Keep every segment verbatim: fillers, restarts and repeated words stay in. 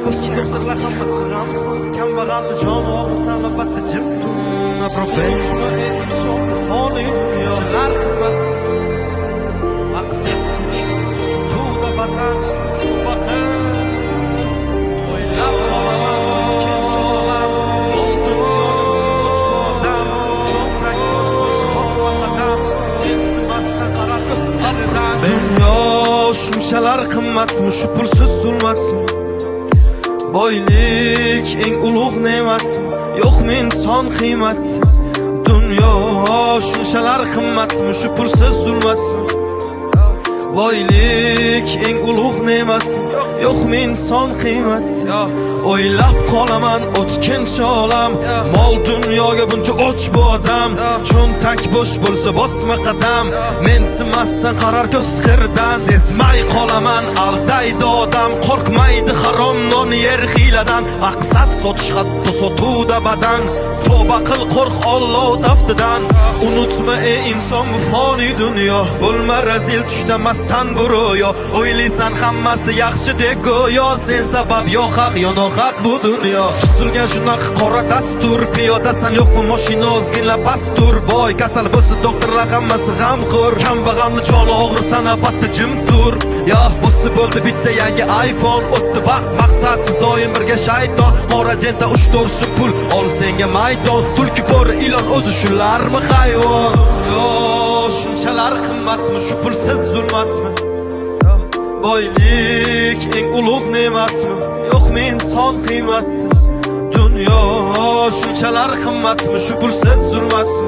Doktorlar hammasi g'am, kambag'alni joni og'risan albatta jim tur. Propensiya inson holi shunchalar qimmat. Maqsad suchdi sutuvda badan baqir. O'ylab qolaman ikkinchi olam, ol dunyoning cho'ch bodam, cho'ntak bosh bo'lsa bosma qadam, mensimasdan qarar ko'zlaridan. Dunyo shunchalar qimmatmi, shu pulsiz zulmatmi? Boylik eng ulug' ne'matmi, yo'qmi inson qiymat? Dunyo shunchalar qimmatmi, shu pulsiz zulmatmi? Boylik eng ulug' ne'matmi, yo'qmi inson qiymat? O'ylab qolaman o'tkinchi olam, mol dunyoga buncha och bu odam, cho'ntak bo'sh bo'lsa bosma qadam, mensimasdan qarar ko'z qirdan. Sezmay qolaman aldaydi odam, qo'rqmaydi harom non yer hiyladan, maqsad sotish hatto sotuvda badan, tavba qil qo'rq Alloh taftidan. Unutma ey inson bu foniy dunyo, bo'lma razil tushda massan bu ro'yo, o'ylaysan hammasi yaxshi deb go'yo, sen sabab yo haq yo nohaq bu dunyo. Tuzilgan shunaqa qora dastur, piyodasan yo'qmi mashina ozgina pastur, boy kasal bo'lsa doktorlar hammasi g'amxo'r, kambag'alni joni og'risan albatta jim tur. Ya bo'lsa bo'ldi bitta yangi iPhone, o'tdi vaqt maqsadsiz doim birga shayton, qora jenta uch to'rtsi pul ol senga maydon, tulki bo'ri ilon o'zi shularmi hayvon? Yo shunchalar qimmatmi, shu pulsiz zulmatmi? Boylik eng ulug' ne'matmi, yo'qmi inson qiymat? Dunyo shunchalar qimmatmi, shu pulsiz zulmatmi?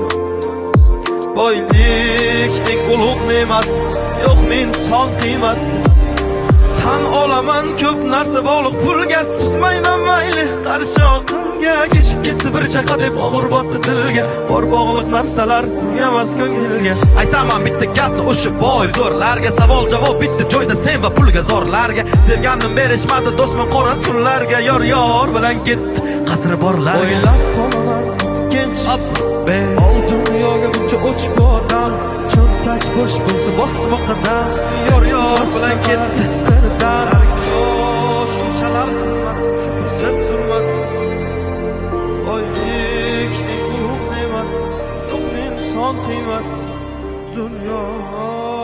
Boylik eng ulug' ne'matmi, yo'qmi inson qiymat? Tan olaman ko'p narsa bog'liq pulga, suzmayman mayli qarshi oqimga, kechib ketdi bir chaqa deb og'ir botdi dilga, bor bog'liq narsalar emas ko'ngilga. Aytaman bitta gapni o'sha boy zo'rlarga, savol javob bitta joyda sen va pulga zorlarga, sevganim berishmadi do'stman qora tunlarga, yor yor bilan ketdi qasri borlarga. O'ylab qolaman ikkinchi be, ol dunyoga buncha o'ch bodam, cho'ntak bo'sh bo'lsa bosma qadam, yor yor bilan ketdi qasridan. Shunchalar qimmat, shu pulsiz zulmat, boylik eng ulug' ne'mat, yo'qmi inson qiymat? Dunyo